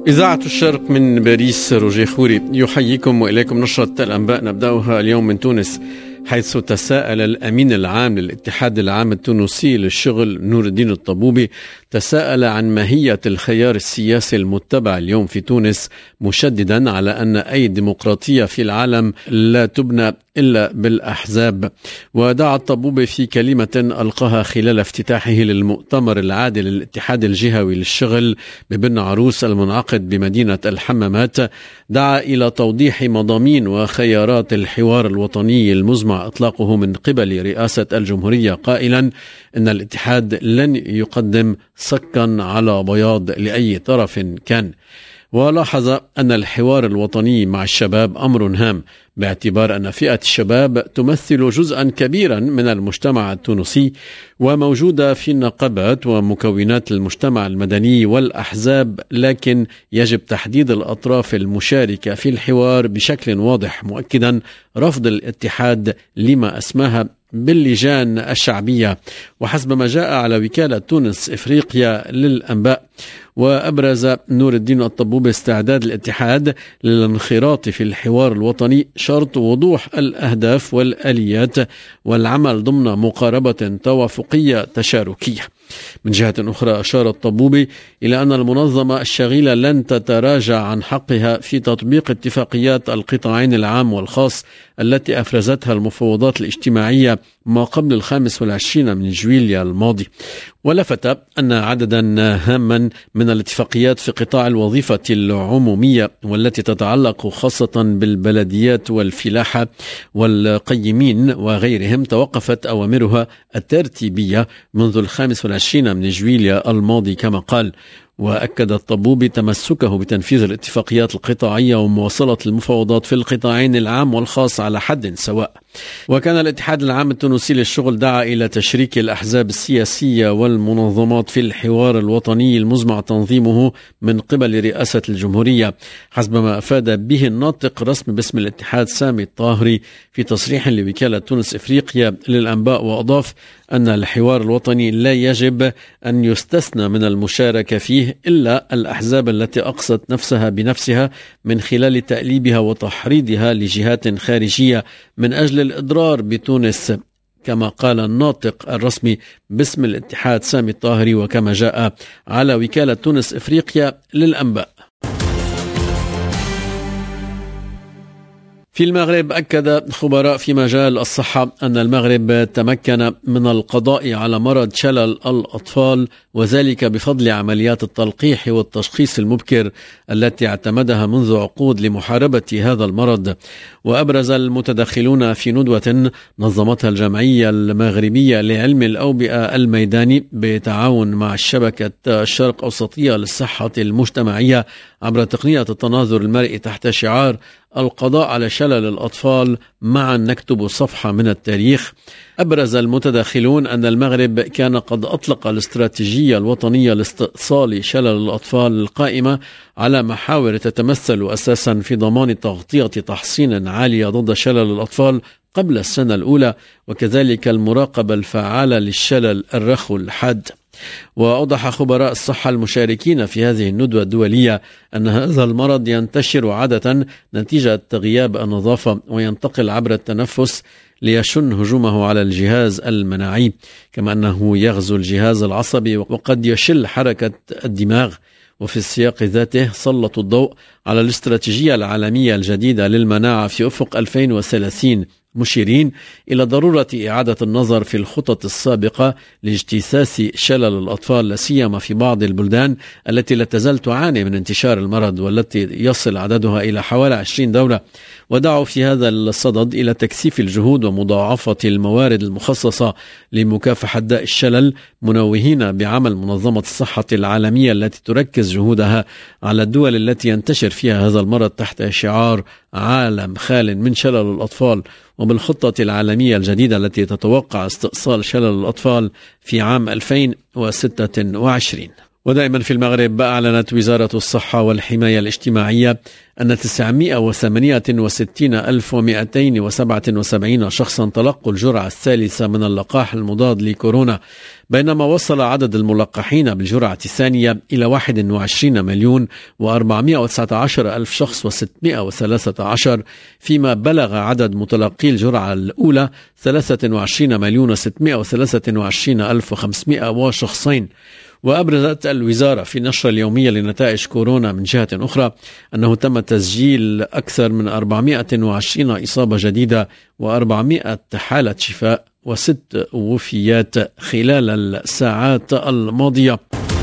إذاعة الشرق من باريس، روجيه خوري يحييكم وإليكم نشرة الأنباء نبدأها اليوم من تونس، حيث تساءل الأمين العام للاتحاد العام التونسي للشغل نور الدين الطبوبي تساءل عن ماهية الخيار السياسي المتبع اليوم في تونس، مشددا على أن أي ديمقراطية في العالم لا تبنى إلا بالأحزاب. ودعا الطبوبي في كلمة ألقاها خلال افتتاحه للمؤتمر العادل للاتحاد الجهوي للشغل ببن عروس المنعقد بمدينة الحمامات، دعا إلى توضيح مضامين وخيارات الحوار الوطني المزمع إطلاقه من قبل رئاسة الجمهورية، قائلا إن الاتحاد لن يقدم صكا على بياض لأي طرف كان. ولاحظ أن الحوار الوطني مع الشباب أمر هام، باعتبار أن فئة الشباب تمثل جزءا كبيرا من المجتمع التونسي وموجودة في النقابات ومكونات المجتمع المدني والأحزاب، لكن يجب تحديد الأطراف المشاركة في الحوار بشكل واضح، مؤكدا رفض الاتحاد لما أسماها باللجان الشعبية. وحسب ما جاء على وكالة تونس إفريقيا للأنباء، وأبرز نور الدين الطبوبي استعداد الاتحاد للانخراط في الحوار الوطني شرط وضوح الأهداف والآليات والعمل ضمن مقاربة توافقية تشاركية. من جهة أخرى أشار الطبوبي إلى أن المنظمة الشغيلة لن تتراجع عن حقها في تطبيق اتفاقيات القطاعين العام والخاص التي أفرزتها المفوضات الاجتماعية ما قبل 25 من جويليا الماضي. ولفت أن عددا هاما من الاتفاقيات في قطاع الوظيفة العمومية والتي تتعلق خاصة بالبلديات والفلاحة والقيمين وغيرهم توقفت أوامرها الترتيبية منذ 25 من جويليا الماضي كما قال. وأكد الطبوبي تمسكه بتنفيذ الاتفاقيات القطاعية ومواصلة المفاوضات في القطاعين العام والخاص على حد سواء. وكان الاتحاد العام التونسي للشغل دعا إلى تشريك الأحزاب السياسية والمنظمات في الحوار الوطني المزمع تنظيمه من قبل رئاسة الجمهورية، حسب ما أفاد به الناطق رسمي باسم الاتحاد سامي الطاهري في تصريح لوكالة تونس إفريقيا للأنباء، وأضاف أن الحوار الوطني لا يجب أن يستثنى من المشاركة فيه إلا الأحزاب التي أقصت نفسها بنفسها من خلال تأليبها وتحريضها لجهات خارجية من أجل الإضرار بتونس، كما قال الناطق الرسمي باسم الاتحاد سامي الطاهري وكما جاء على وكالة تونس إفريقيا للأنباء. في المغرب أكد خبراء في مجال الصحة أن المغرب تمكن من القضاء على مرض شلل الأطفال، وذلك بفضل عمليات التلقيح والتشخيص المبكر التي اعتمدها منذ عقود لمحاربة هذا المرض. وأبرز المتدخلون في ندوة نظمتها الجمعية المغربية لعلم الأوبئة الميداني بالتعاون مع الشبكة الشرق أوسطية للصحة المجتمعية عبر تقنية التناظر المرئي تحت شعار القضاء على شلل الأطفال معا نكتب صفحة من التاريخ. أبرز المتداخلون أن المغرب كان قد أطلق الاستراتيجية الوطنية لاستئصال شلل الأطفال القائمة على محاور تتمثل أساسا في ضمان تغطية تحصين عالية ضد شلل الأطفال قبل السنة الأولى، وكذلك المراقبة الفعالة للشلل الرخو الحاد. وأوضح خبراء الصحة المشاركين في هذه الندوة الدولية أن هذا المرض ينتشر عادة نتيجة غياب النظافة وينتقل عبر التنفس ليشن هجومه على الجهاز المناعي، كما أنه يغزو الجهاز العصبي وقد يشل حركة الدماغ. وفي السياق ذاته سلطوا الضوء على الاستراتيجية العالمية الجديدة للمناعة في أفق 2030، مشيرين إلى ضرورة إعادة النظر في الخطط السابقة لاجتثاث شلل الأطفال، لا سيما في بعض البلدان التي لا تزال تعاني من انتشار المرض والتي يصل عددها إلى حوالي 20 دولة. ودعوا في هذا الصدد إلى تكثيف الجهود ومضاعفة الموارد المخصصة لمكافحة داء الشلل، منوهين بعمل منظمة الصحة العالمية التي تركز جهودها على الدول التي ينتشر فيها هذا المرض تحت شعار عالم خال من شلل الأطفال، وبالخطة العالمية الجديدة التي تتوقع استئصال شلل الأطفال في عام 2026. ودائما في المغرب، أعلنت وزارة الصحة والحماية الاجتماعية أن 968,277 شخصا تلقوا الجرعة الثالثة من اللقاح المضاد لكورونا، بينما وصل عدد الملقحين بالجرعة الثانية إلى 21,419,000 شخص و613، فيما بلغ عدد متلقي الجرعة الأولى 23,623,500 شخصين. وأبرزت الوزارة في النشرة اليومية لنتائج كورونا من جهة أخرى أنه تم تسجيل أكثر من 420 إصابة جديدة و400 حالة شفاء و6 وفيات خلال الساعات الماضية.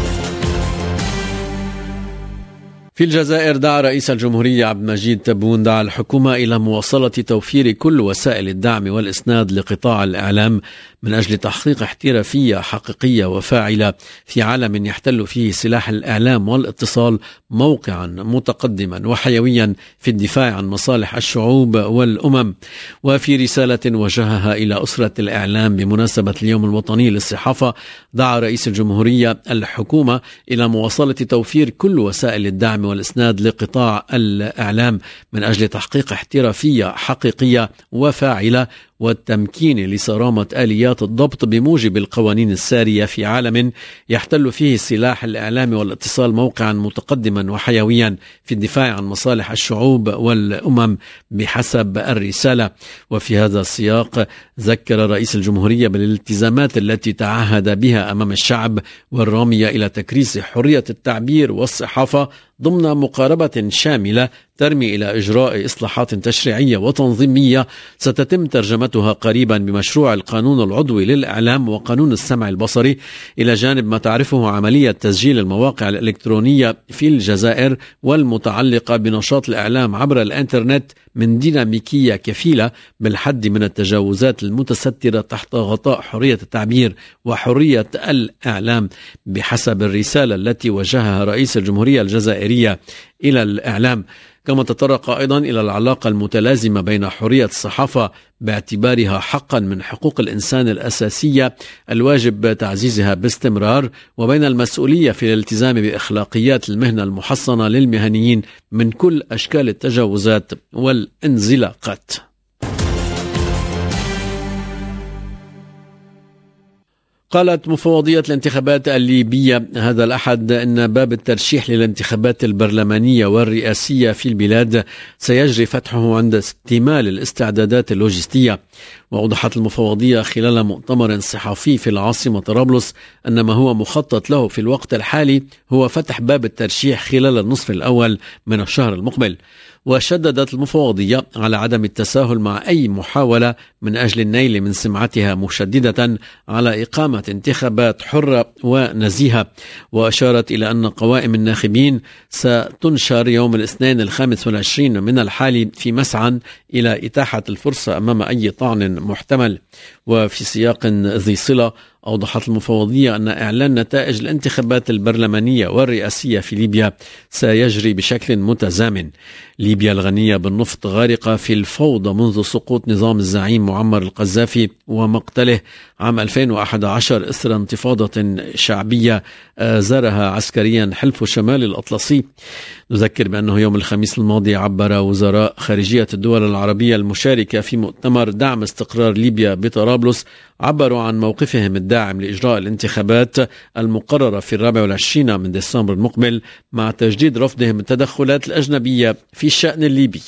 في الجزائر، دعا رئيس الجمهورية عبد المجيد تبون الحكومة إلى مواصلة توفير كل وسائل الدعم والإسناد لقطاع الإعلام من أجل تحقيق احترافية حقيقية وفاعلة في عالم يحتل فيه سلاح الإعلام والاتصال موقعا متقدما وحيويا في الدفاع عن مصالح الشعوب والأمم. وفي رسالة وجهها إلى أسرة الإعلام بمناسبة اليوم الوطني للصحافة، دعا رئيس الجمهورية الحكومة إلى مواصلة توفير كل وسائل الدعم والإسناد لقطاع الإعلام من أجل تحقيق احترافية حقيقية وفاعلة والتمكين لصرامة آليات الضبط بموجب القوانين السارية في عالم يحتل فيه سلاح الإعلام والاتصال موقعا متقدما وحيويا في الدفاع عن مصالح الشعوب والأمم بحسب الرسالة. وفي هذا السياق ذكر رئيس الجمهورية بالالتزامات التي تعهد بها أمام الشعب والرامية إلى تكريس حرية التعبير والصحافة ضمن مقاربة شاملة ترمي إلى إجراء إصلاحات تشريعية وتنظيمية ستتم ترجمتها قريبا بمشروع القانون العضوي للإعلام وقانون السمع البصري، إلى جانب ما تعرفه عملية تسجيل المواقع الإلكترونية في الجزائر والمتعلقة بنشاط الإعلام عبر الإنترنت من ديناميكية كفيلة بالحد من التجاوزات المتسترة تحت غطاء حرية التعبير وحرية الإعلام بحسب الرسالة التي وجهها رئيس الجمهورية الجزائرية إلى الإعلام. كما تطرق أيضا إلى العلاقة المتلازمة بين حرية الصحافة باعتبارها حقا من حقوق الإنسان الأساسية الواجب تعزيزها باستمرار، وبين المسؤولية في الالتزام بأخلاقيات المهنة المحصنة للمهنيين من كل أشكال التجاوزات والانزلاقات. قالت مفوضية الانتخابات الليبية هذا الأحد أن باب الترشيح للانتخابات البرلمانية والرئاسية في البلاد سيجري فتحه عند اكتمال الاستعدادات اللوجستية. وأوضحت المفوضية خلال مؤتمر صحفي في العاصمة طرابلس أن ما هو مخطط له في الوقت الحالي هو فتح باب الترشيح خلال النصف الأول من الشهر المقبل. وشددت المفوضية على عدم التساهل مع أي محاولة من أجل النيل من سمعتها، مشددة على إقامة انتخابات حرة ونزيهة. وأشارت إلى أن قوائم الناخبين ستنشر يوم الاثنين 25 من الحالي في مسعى إلى إتاحة الفرصة أمام أي طعن محتمل. وفي سياق ذي صلة، أوضحت المفوضية أن إعلان نتائج الانتخابات البرلمانية والرئاسية في ليبيا سيجري بشكل متزامن. ليبيا الغنية بالنفط غارقة في الفوضى منذ سقوط نظام الزعيم معمر القذافي ومقتله عام 2011 إثر انتفاضة شعبية زارها عسكريا حلف شمال الأطلسي. نذكر بأنه يوم الخميس الماضي عبر وزراء خارجية الدول العربية المشاركة في مؤتمر دعم استقرار ليبيا بطرابلس عبروا عن موقفهم الداعم لإجراء الانتخابات المقررة في 24 من ديسمبر المقبل، مع تجديد رفضهم التدخلات الأجنبية في الشأن الليبي.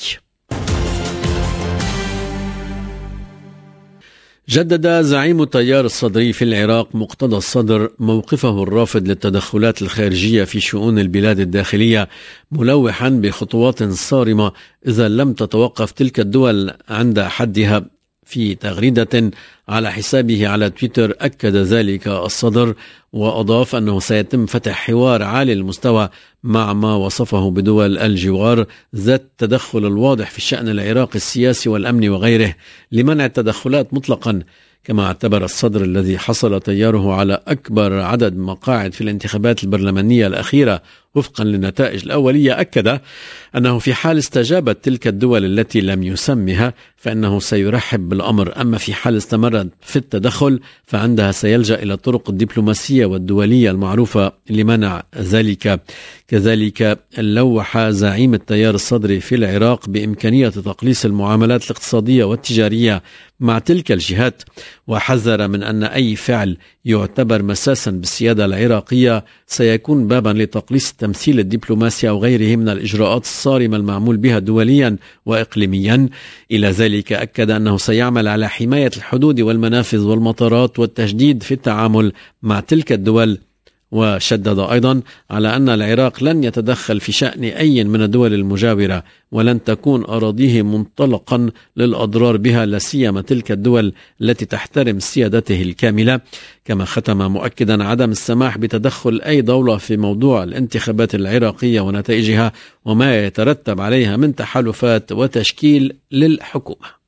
جدد زعيم التيار الصدري في العراق مقتدى الصدر موقفه الرافض للتدخلات الخارجية في شؤون البلاد الداخلية، ملوحا بخطوات صارمة إذا لم تتوقف تلك الدول عند حدها. في تغريدة على حسابه على تويتر أكد ذلك الصدر، وأضاف أنه سيتم فتح حوار عالي المستوى مع ما وصفه بدول الجوار ذات التدخل الواضح في الشأن العراقي السياسي والأمني وغيره لمنع التدخلات مطلقا. كما اعتبر الصدر الذي حصل تياره على أكبر عدد مقاعد في الانتخابات البرلمانية الأخيرة وفقا للنتائج الأولية، أكد أنه في حال استجابت تلك الدول التي لم يسمها فإنه سيرحب بالأمر، أما في حال استمرت في التدخل فعندها سيلجأ إلى الطرق الدبلوماسية والدولية المعروفة لمنع ذلك. كذلك لوح زعيم التيار الصدري في العراق بإمكانية تقليص المعاملات الاقتصادية والتجارية مع تلك الجهات، وحذر من أن أي فعل يعتبر مساسا بالسيادة العراقية سيكون بابا لتقليص التمثيل الدبلوماسي أو غيره من الإجراءات الصارمة المعمول بها دوليا وإقليميا. إلى ذلك أكد أنه سيعمل على حماية الحدود والمنافذ والمطارات والتجديد في التعامل مع تلك الدول، وشدد أيضا على أن العراق لن يتدخل في شأن أي من الدول المجاورة، ولن تكون أراضيه منطلقا للأضرار بها، لا سيما تلك الدول التي تحترم سيادته الكاملة. كما ختم مؤكدا عدم السماح بتدخل أي دولة في موضوع الانتخابات العراقية ونتائجها وما يترتب عليها من تحالفات وتشكيل للحكومة.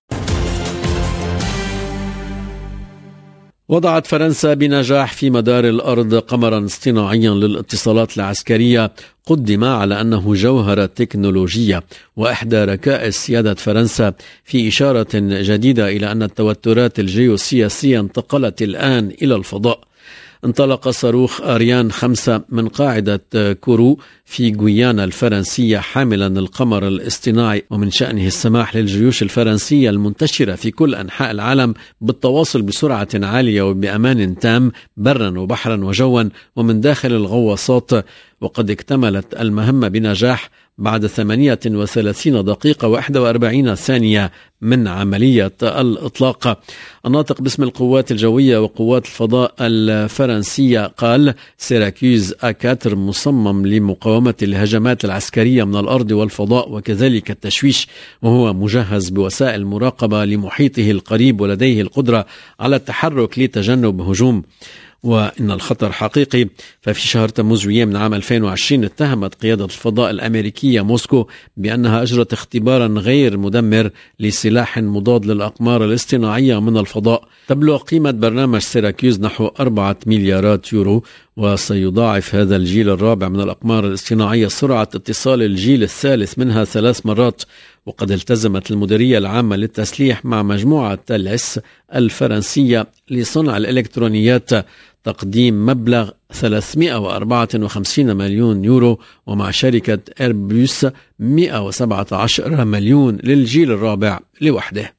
وضعت فرنسا بنجاح في مدار الأرض قمرا اصطناعيا للاتصالات العسكرية قدم على أنه جوهرة تكنولوجية وإحدى ركائز سيادة فرنسا، في إشارة جديدة إلى أن التوترات الجيوسياسية انتقلت الآن إلى الفضاء. انطلق صاروخ أريان 5 من قاعدة كورو في غويانا الفرنسية حاملا القمر الاصطناعي، ومن شأنه السماح للجيوش الفرنسية المنتشرة في كل أنحاء العالم بالتواصل بسرعة عالية وبأمان تام برا وبحرا وجوا ومن داخل الغواصات. وقد اكتملت المهمة بنجاح بعد 38 دقيقة و41 ثانية من عملية الإطلاق. الناطق باسم القوات الجوية وقوات الفضاء الفرنسية قال: سيراكيوز A4 مصمم لمقاومة الهجمات العسكرية من الأرض والفضاء وكذلك التشويش، وهو مجهز بوسائل مراقبة لمحيطه القريب ولديه القدرة على التحرك لتجنب هجوم. وإن الخطر حقيقي. ففي شهر تموز من عام 2020 اتهمت قيادة الفضاء الأمريكية موسكو بأنها أجرت اختبارا غير مدمر لسلاح مضاد للأقمار الاصطناعية من الفضاء. تبلغ قيمة برنامج سيراكيوز نحو 4 مليارات يورو، وسيضاعف هذا الجيل الرابع من الأقمار الاصطناعية سرعة اتصال الجيل الثالث منها 3 مرات. وقد التزمت المديرية العامة للتسليح مع مجموعة تاليس الفرنسية لصنع الإلكترونيات تقديم مبلغ 354 مليون يورو، ومع شركة إيربوس 117 مليون للجيل الرابع لوحده.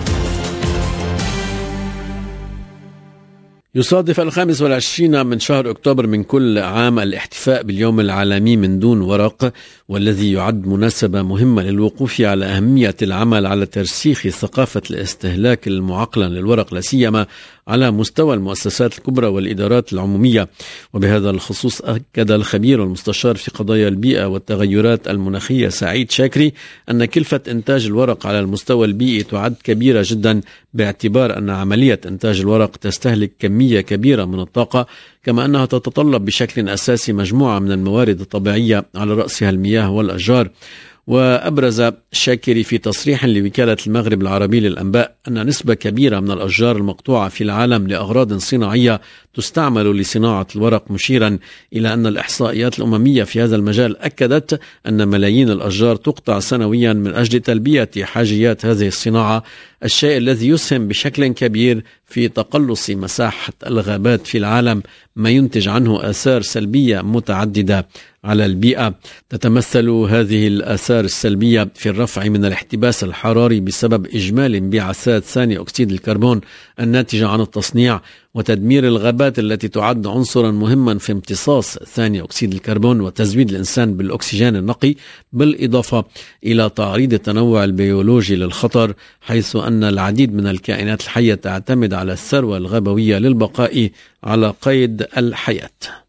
يصادف 25 من شهر أكتوبر من كل عام الاحتفاء باليوم العالمي من دون ورق، والذي يعد مناسبة مهمة للوقوف على أهمية العمل على ترسيخ ثقافة الاستهلاك المعقلا للورق، لا سيما على مستوى المؤسسات الكبرى والإدارات العمومية. وبهذا الخصوص أكد الخبير المستشار في قضايا البيئة والتغيرات المناخية سعيد شاكري أن كلفة إنتاج الورق على المستوى البيئي تعد كبيرة جدا، باعتبار أن عملية إنتاج الورق تستهلك كمية كبيرة من الطاقة، كما أنها تتطلب بشكل أساسي مجموعة من الموارد الطبيعية على رأسها المياه والأشجار. وأبرز شاكري في تصريح لوكالة المغرب العربي للأنباء أن نسبة كبيرة من الأشجار المقطوعة في العالم لأغراض صناعية تستعمل لصناعة الورق، مشيرا إلى أن الإحصائيات الأممية في هذا المجال أكدت أن ملايين الأشجار تقطع سنويا من أجل تلبية حاجيات هذه الصناعة، الشيء الذي يسهم بشكل كبير في تقلص مساحة الغابات في العالم، ما ينتج عنه آثار سلبية متعددة على البيئة. تتمثل هذه الآثار السلبية في الرفع من الاحتباس الحراري بسبب إجمالي انبعاثات ثاني أكسيد الكربون الناتجة عن التصنيع، وتدمير الغابات التي تعد عنصرا مهما في امتصاص ثاني أكسيد الكربون وتزويد الإنسان بالأكسجين النقي، بالإضافة إلى تعريض التنوع البيولوجي للخطر، حيث أن العديد من الكائنات الحية تعتمد على الثروة الغابوية للبقاء على قيد الحياة.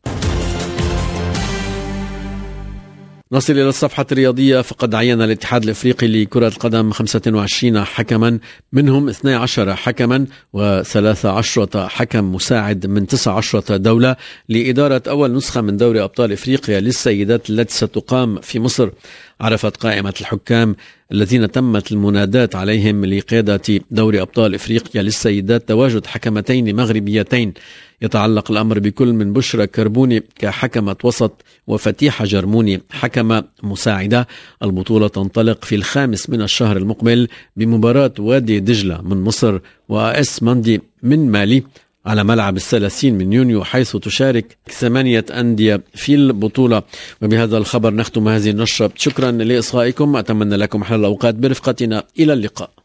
نصل إلى الصفحة الرياضية. فقد عين الاتحاد الإفريقي لكرة القدم 25 حكما، منهم 12 حكما و13 حكم مساعد من 19 دولة، لإدارة أول نسخة من دوري أبطال إفريقيا للسيدات التي ستقام في مصر. عرفت قائمة الحكام الذين تمت المنادات عليهم لقيادة دوري أبطال إفريقيا للسيدات تواجد حكمتين مغربيتين، يتعلق الأمر بكل من بشرى كربوني كحكمة وسط وفتيحة جرموني حكمة مساعدة. البطولة تنطلق في 5 من الشهر المقبل بمباراة وادي دجلة من مصر وAS مندي من مالي على ملعب 30 من يونيو، حيث تشارك 8 أندية في البطولة. وبهذا الخبر نختم هذه النشرة. شكرا لإصغائكم، أتمنى لكم حل الأوقات برفقتنا. إلى اللقاء.